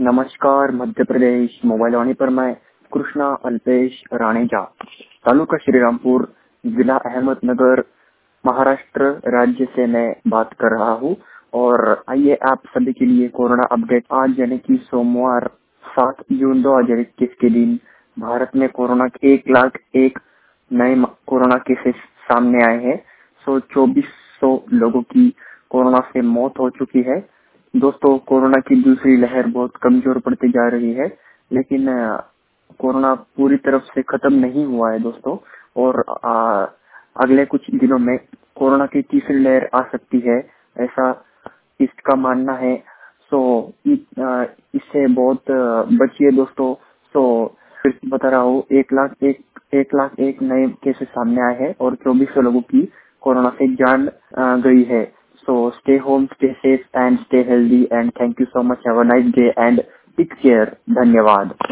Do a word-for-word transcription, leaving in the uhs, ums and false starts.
नमस्कार मध्य प्रदेश मोबाइल वाणी पर मैं कृष्णा अल्पेश राणेजा, तालुका श्रीरामपुर, जिला अहमदनगर, महाराष्ट्र राज्य से मैं बात कर रहा हूँ। और आइए आप सभी के लिए कोरोना अपडेट आज यानी कि सोमवार सात जून दो हजार इक्कीस के दिन भारत में कोरोना के एक लाख एक नए कोरोना केसेस सामने आए हैं। सो चौबीस सौ लोगों की कोरोना से मौत हो चुकी है। दोस्तों, कोरोना की दूसरी लहर बहुत कमजोर पड़ती जा रही है, लेकिन कोरोना पूरी तरफ से खत्म नहीं हुआ है दोस्तों। और आ, अगले कुछ दिनों में कोरोना की तीसरी लहर आ सकती है, ऐसा इसका मानना है। सो इससे बहुत बचिए दोस्तों। सो फिर बता रहा हूँ, एक लाख एक एक लाख एक नए केसेस सामने आए हैं और चौबीस सौ लोगों की कोरोना से जान गई है। So stay home, stay safe and stay healthy and thank you so much. Have a nice day and take care. धन्यवाद।